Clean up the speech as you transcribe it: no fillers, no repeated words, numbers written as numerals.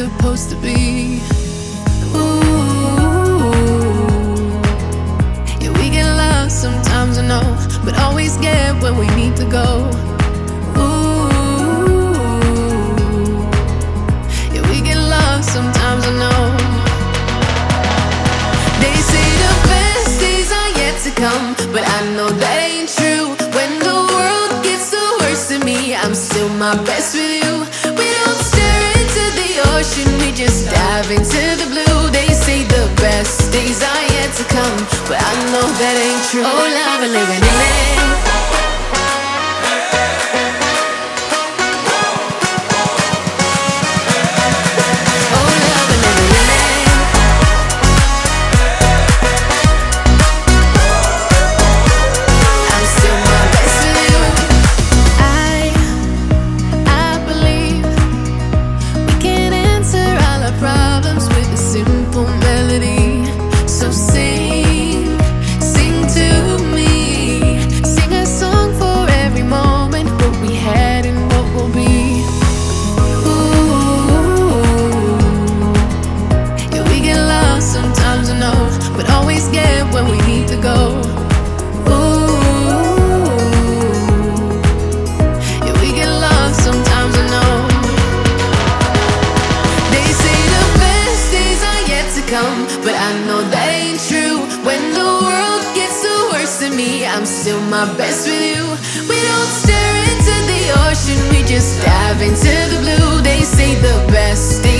supposed to be. Ooh, yeah, we get lost sometimes, I know, but always get where we need to go. Ooh, yeah, we get lost sometimes, I know. They say the best days are yet to come, but I know that ain't true. When the world gets the worst of me, I'm still my best with you. We don't stare into the ocean, we just dive into the blue. They say the best days are yet to come, but I know that ain't true. Oh, love and living in it. But always get where we need to go. Ooh, yeah, we get lost sometimes, I know. They say the best days are yet to come, but I know that ain't true. When the world gets the worst of me, I'm still my best with you. We don't stare into the ocean, we just dive into the blue. They say the best days